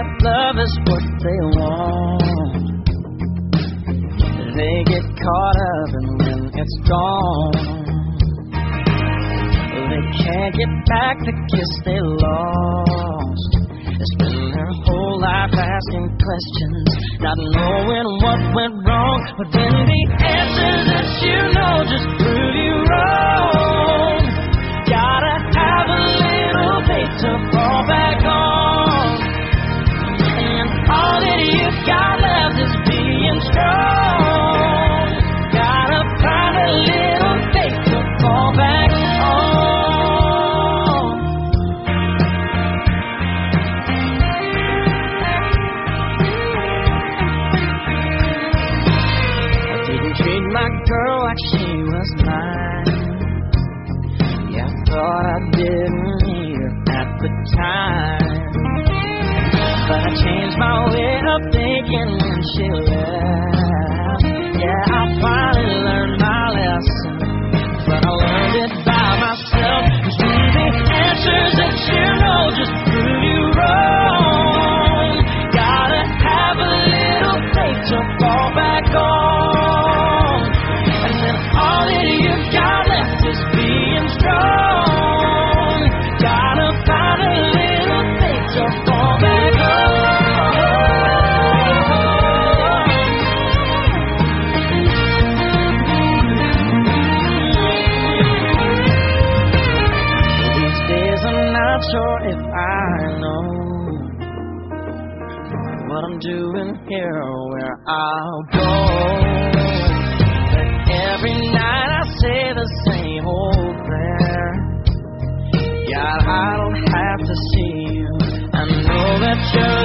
that love is what they want. They get caught up and when it's gone, they can't get back the kiss they lost. They spend their whole life asking questions, not knowing what went wrong. But then the answers that you know just prove you wrong. Gotta have a little faith to fall back on, and all that you got left is being strong. Gotta find a little faith to fall back on. I didn't treat my girl like she was mine. Yeah, I thought I didn't need her at the time, but I changed my way of thinking when she left. Yeah, I finally learned my lesson, but I learned it by myself. 'Cause when the answers that you know just prove you wrong, gotta have a little faith to fall back on, and then all that you got left is being strong. Gotta find a little faith to fall back on. These days I'm not sure if I know what I'm doing here or where I'll go. But every night I say the same old prayer. God, I don't have to see you. I know that you're